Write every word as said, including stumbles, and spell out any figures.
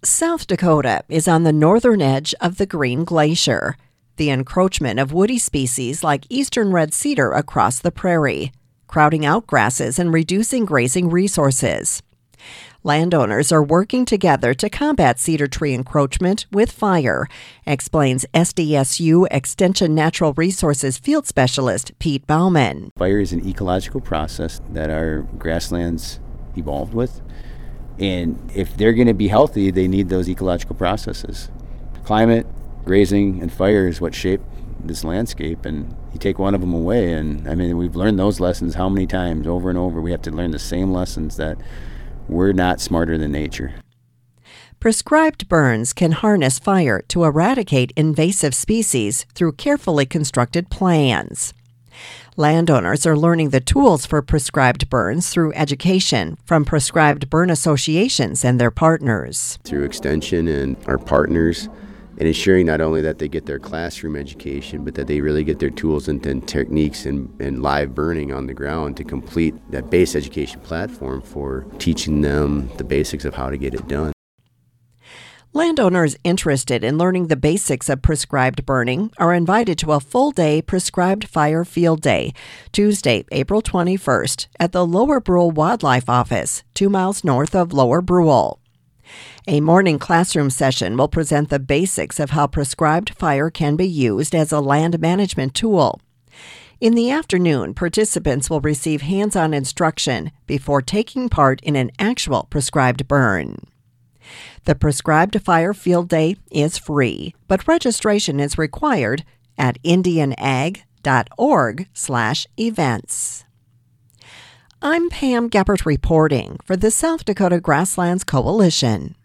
South Dakota is on the northern edge of the Green Glacier, the encroachment of woody species like eastern red cedar across the prairie, crowding out grasses and reducing grazing resources. Landowners are working together to combat cedar tree encroachment with fire, explains S D S U Extension Natural Resources Field Specialist Pete Bauman. Fire is an ecological process that our grasslands evolved with. And if they're going to be healthy, they need those ecological processes. Climate, grazing, and fire is what shape this landscape, and you take one of them away, and I mean, we've learned those lessons how many times over and over. We have to learn the same lessons, that we're not smarter than nature. Prescribed burns can harness fire to eradicate invasive species through carefully constructed plans. Landowners are learning the tools for prescribed burns through education from prescribed burn associations and their partners. Through Extension and our partners, and ensuring not only that they get their classroom education, but that they really get their tools and, and techniques and, and live burning on the ground to complete that base education platform for teaching them the basics of how to get it done. Landowners interested in learning the basics of prescribed burning are invited to a full-day prescribed fire field day, Tuesday, April twenty-first, at the Lower Brule Wildlife Office, two miles north of Lower Brule. A morning classroom session will present the basics of how prescribed fire can be used as a land management tool. In the afternoon, participants will receive hands-on instruction before taking part in an actual prescribed burn. The prescribed fire field day is free, but registration is required at indianag dot org slash events. I'm Pam Geppert reporting for the South Dakota Grasslands Coalition.